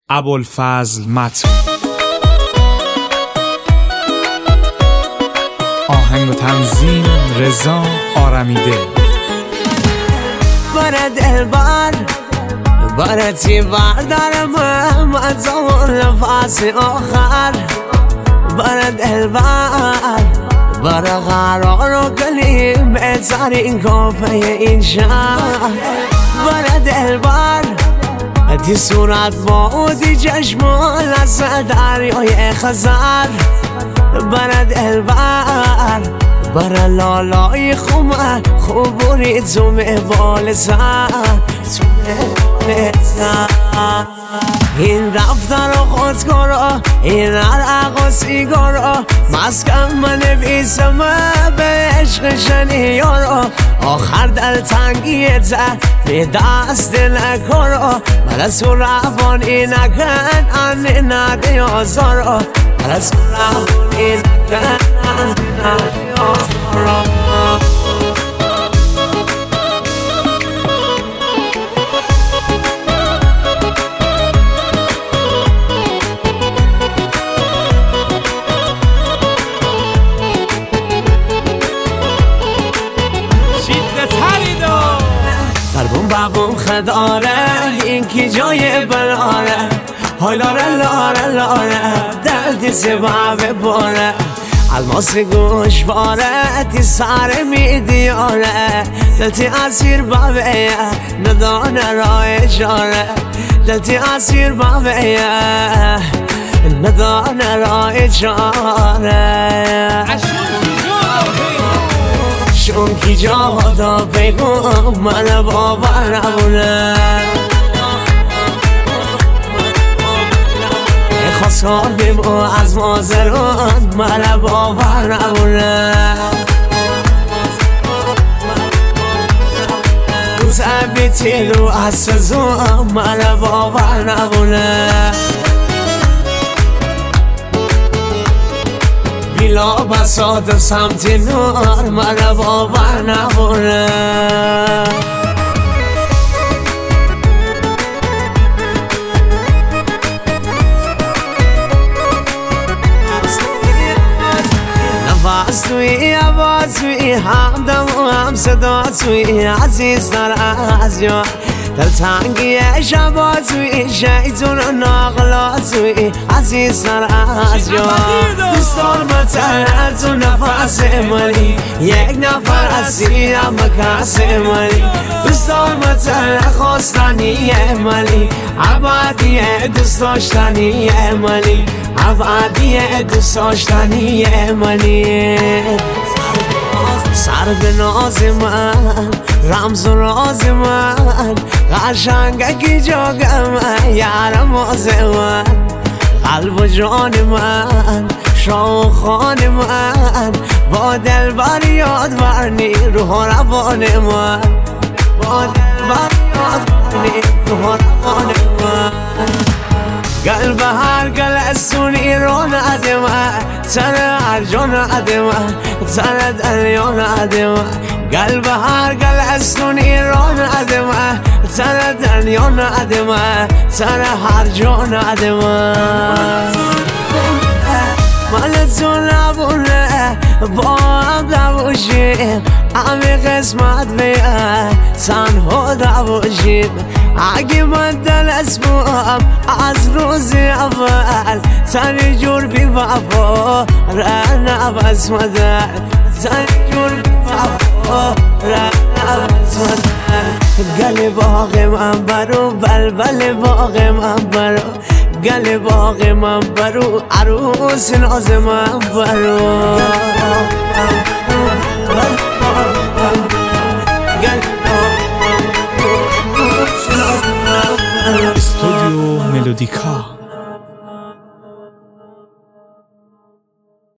ابوالفضل متن. آهنگ و تنظیم رضا آرمیده. بره دلبر بره تی بردار محمد زمان نفس آخر. بره دلبر بره قرار و کلیم بهترین کافه این شهر. بره دلبر تی صورت بودی چشمان از دریای خزر. بره دلبر بره لالای خومه خوبوری تو مبال سر. این دفتر و خودکارا این عرق و سیگارا مسکن من نویسم به عشق شنیارا. آخر دلتنگیت به دست نکارا مرسو روانی نکن انی نده آزارا. مرسو روانی نکن انی نده آزارا. قلبم بابم خداره این کی جای براره. های لاره لاره لاره دلتی سبب باره. الماس گوشواره تی سر میدیاره. دلتی اسیر بابه ندانه را اشاره. دلتی اسیر بابه ندانه را اشاره. چون کی جا دا بگو من باور نبونه. خواستار بگو از مازران من باور نبونه. تبیتی رو از سزون من باور نبونه. بیلا بساط سمت نور من باور نبونه. نفس توی آواز توی همدم و هم صدا توی عزیزتر از جان. دلتنگی شبا توی شیطون و ناغلا توی عزیزتر از جان. دوستان متر از اون نفس منی یک نفر هستی اما کس منی. دوستان متر خواستنی منی عبادی دوست داشتنی منی. عبادی دوست داشتنی منی. سر به ناز من رمز و راز من قشنگکی جاگم یارم آز من. قلب و جان من شاه خان من با دلبر یاد برنی روح و روان من. با دلبر یاد برنی روح و روان من. قلب هر گلستونی رو ندمه تن هر جا ندمه تن دریا ندمه. قلب هر گلستونی رو ندمه تن دریا ندمه تن هر جا ندمه. من تو نبونه با هم نباشیم همه قسمت بیه تنها نباشیم. اگه من دل اسمم از روز اول تنی جور بی وفا ره نبس مدن. تنی جور بی وفا ره نبس مدن. گل باغ من برو بلبل باغ من برو. گل باغ من برو عروس ناز من برو. استودیو ملودیکا.